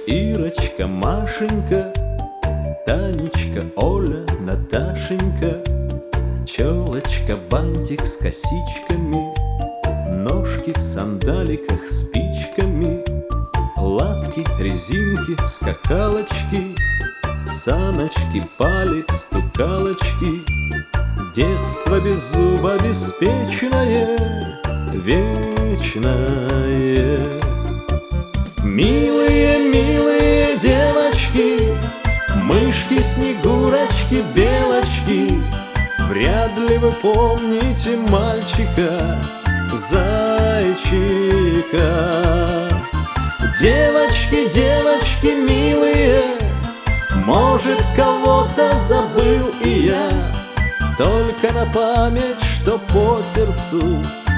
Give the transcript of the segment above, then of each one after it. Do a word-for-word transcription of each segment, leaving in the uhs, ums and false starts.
Ирочка, Машенька, Танечка, Оля, Наташенька, челочка, бантик с косичками, ножки в сандаликах с спичками, лапки, резинки, скакалочки, саночки, пали, стукалочки. Детство без зуба беспечное, вечное. Милые, милые девочки, мышки, снегурочки, белочки, вряд ли вы помните мальчика, зайчика. Девочки, девочки милые, может, кого-то забыл и я, только на память, что по сердцу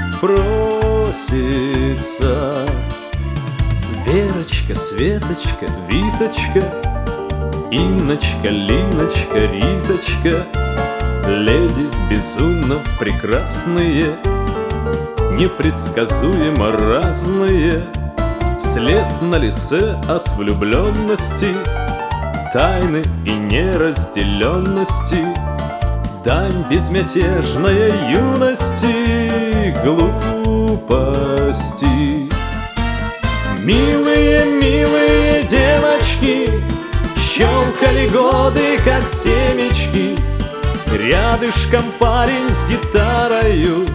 просится. Верочка, Светочка, Виточка, Инночка, Линочка, Риточка, леди безумно прекрасные, непредсказуемо разные. След на лице от влюбленности, тайны и неразделенности, дань безмятежной юности, глупости. Милые, милые девочки, щелкали годы, как семечки, рядышком парень с гитарою,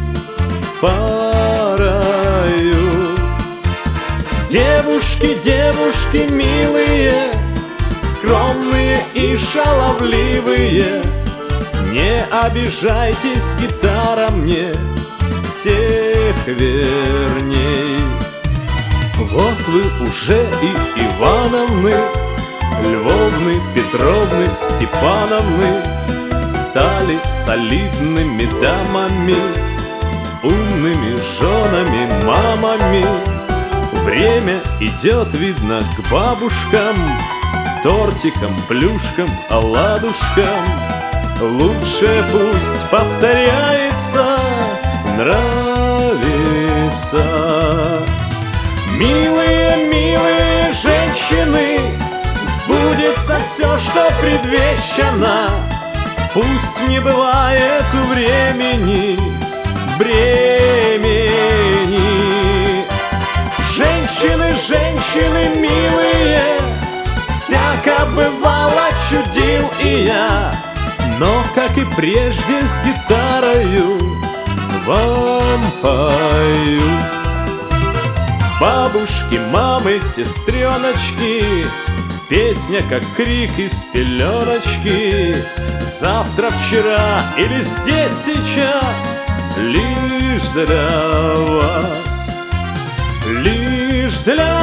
парою. Девушки, девушки милые, скромные и шаловливые, не обижайтесь, гитара мне всех верней. Вот вы уже и Ивановны, Львовны, Петровны, Степановны стали солидными дамами, умными женами, мамами. Время идет, видно, к бабушкам, тортикам, плюшкам, оладушкам. Лучше пусть повторяется, нравится. Милые, милые женщины, сбудется все, что предвещено. Пусть не бывает у времени бремени. Женщины, женщины милые, всяко бывало чудил и я, но, как и прежде, с гитарою вам пою. Бабушки, мамы, сестреночки, песня, как крик из пеленочки. Завтра, вчера или здесь, сейчас, лишь для вас, лишь для